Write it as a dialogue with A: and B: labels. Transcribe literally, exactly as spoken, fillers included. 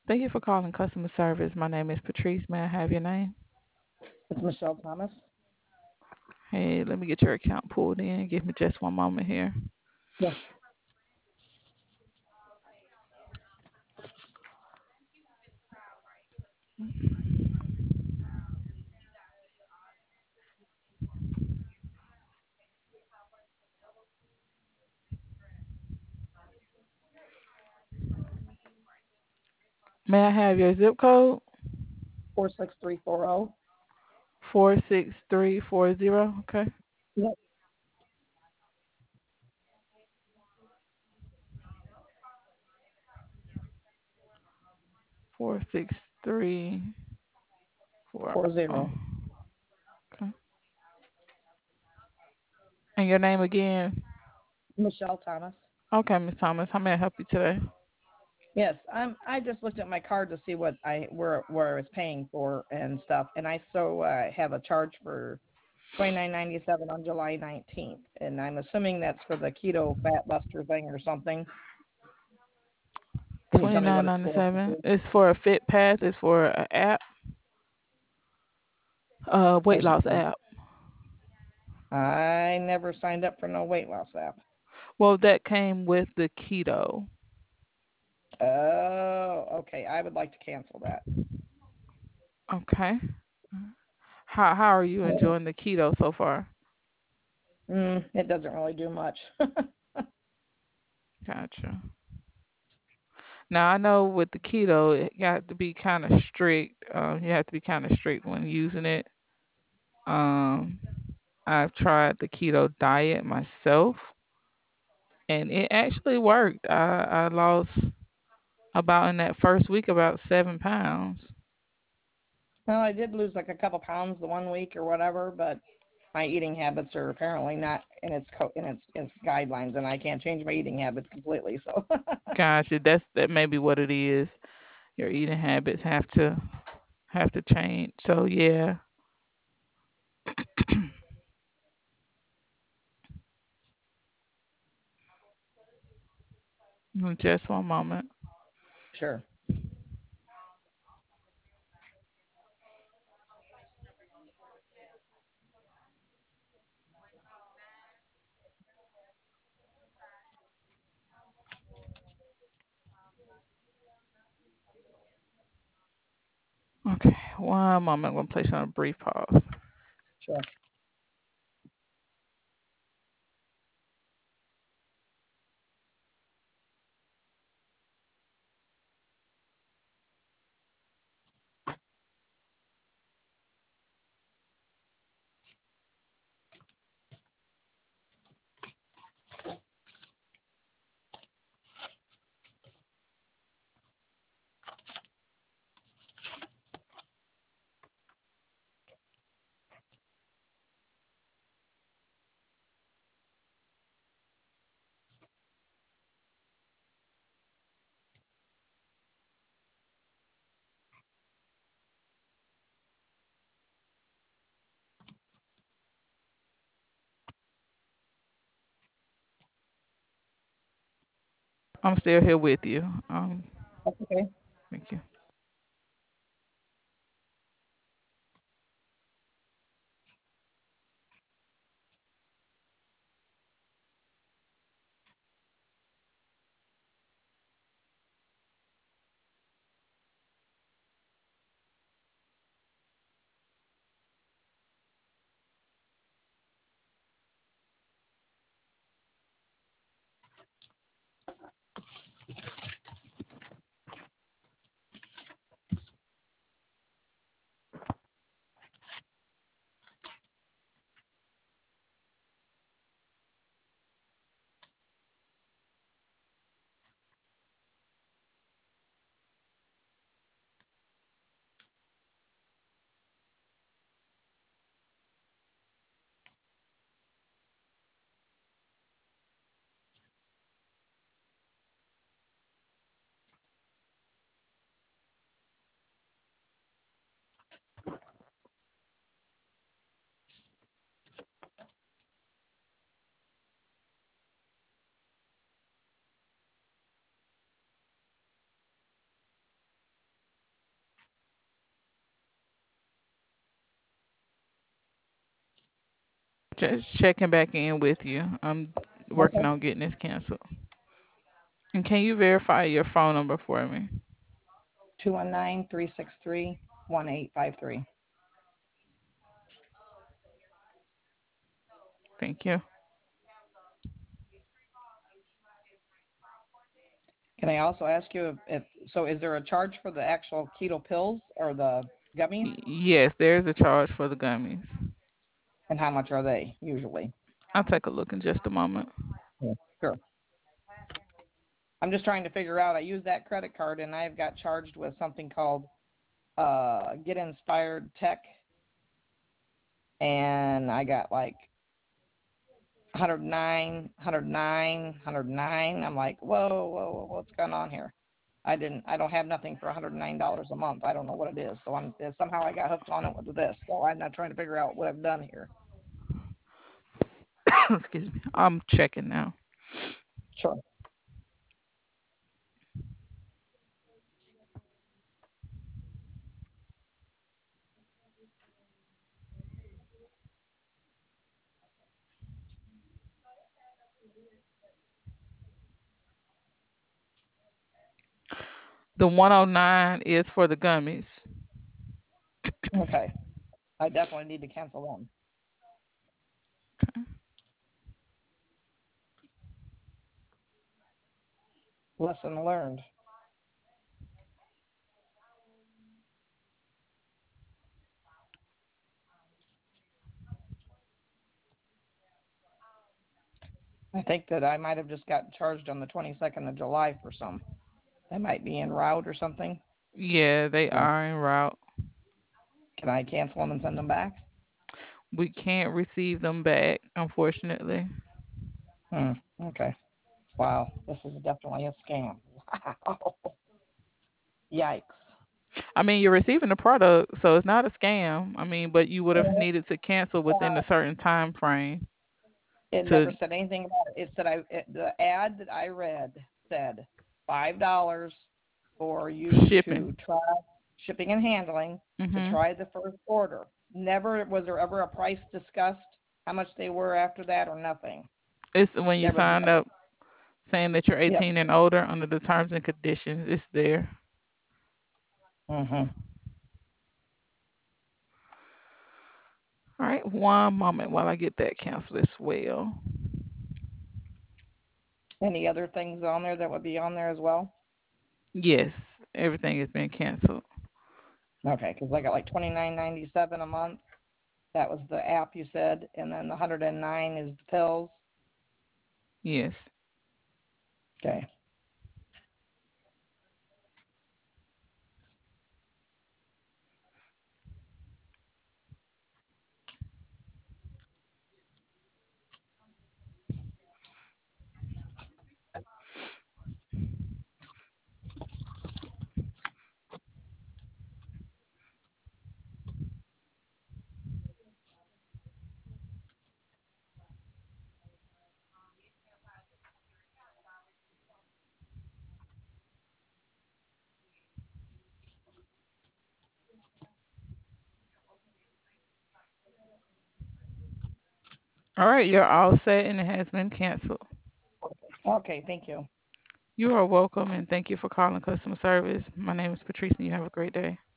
A: Thank you for calling customer service. My name is Patrice. May I have your name?
B: It's Michelle Thomas.
A: Hey, let me get your account pulled in. Give me just one moment here.
B: Yes.
A: May I have your zip code?
B: Four six three four zero.
A: four six three four zero. Okay.
B: Yep.
A: four six three four.
B: Four
A: Oh,
B: zero.
A: okay. And your name again?
B: Michelle Thomas.
A: Okay, Miss Thomas. How may I help you today?
B: Yes, I'm. I just looked at my card to see what I where where I was paying for and stuff, and I so uh, have a charge for twenty nine ninety seven on July nineteenth, and I'm assuming that's for the keto fat buster thing or something. Can you
A: Twenty
B: tell me
A: nine
B: what it's
A: ninety
B: for?
A: seven. It's for a Fit Path. It's for an app, uh, weight
B: Thank
A: loss
B: you.
A: app.
B: I never signed up for no weight loss app.
A: Well, that came with the keto.
B: Oh, okay. I would like to cancel that.
A: Okay. How how are you enjoying the keto so far?
B: Mm, it doesn't really do much.
A: Gotcha. Now I know with the keto, it got to be kind of strict. Um, you have to be kind of strict when using it. Um, I've tried the keto diet myself, and it actually worked. I I lost about in that first week about seven pounds.
B: Well, I did lose like a couple pounds the one week or whatever, but my eating habits are apparently not in its co- in its its guidelines, and I can't change my eating habits completely. So,
A: Gotcha. That's that may be what it is. Your eating habits have to have to change. So yeah. Just one moment.
B: sure,
A: Okay, one moment. I'm gonna place you on a brief pause.
B: sure.
A: I'm still here with you. Um,
B: That's okay.
A: thank you. Just checking back in with you. I'm working
B: Okay.
A: on getting this canceled. And can you verify your phone number for me?
B: two one nine, three six three, one eight five three.
A: Thank you.
B: Can I also ask you if, if so? Is there a charge for the actual keto pills or the gummies?
A: Y- Yes, there's a charge for the gummies.
B: And how much are they usually?
A: I'll take a look in just a moment.
B: Yeah. Sure. I'm just trying to figure out. I use that credit card and I've got charged with something called uh, Get Inspired Tech, and I got like one hundred nine, one hundred nine, one hundred nine. I'm like, whoa, whoa, whoa, what's going on here? I didn't, I don't have nothing for one hundred nine dollars a month. I don't know what it is. So I'm somehow I got hooked on it with this. So I'm not trying to figure out what I've done here.
A: Excuse me. I'm checking now.
B: Sure.
A: The one oh nine is for the gummies.
B: Okay. I definitely need to cancel them. Lesson learned. I think that I might have just gotten charged on the twenty-second of July for some. That might be en route or something.
A: Yeah, they
B: Yeah.
A: are en route.
B: Can I cancel them and send them back?
A: We can't receive them back, unfortunately.
B: Hmm. Okay. Wow. This is definitely a scam. Wow. Yikes.
A: I mean, you're receiving the product, so it's not a scam. I mean, but you would have needed to cancel within a
B: Uh,
A: certain time frame
B: it never
A: to
B: said anything about it. It said I it, the ad that I read said five dollars for you
A: shipping.
B: to try shipping and handling to
A: Mhm.
B: try the first order. Never was there ever a price discussed, how much they were after that, or nothing.
A: It's when you
B: There was
A: sign
B: no.
A: up saying that you're
B: Yep.
A: eighteen and older under the terms and conditions. It's there.
B: Hmm.
A: All right, one moment while I get that canceled as well.
B: Any other things on there that would be on there as well?
A: Yes, everything has been canceled.
B: Okay, because I got like twenty nine ninety seven a month. That was the app you said, and then the hundred and nine is the pills.
A: Yes.
B: Okay.
A: All right, you're all set and it has been canceled.
B: Okay, thank you.
A: You are welcome and thank you for calling customer service. My name is Patrice and you have a great day.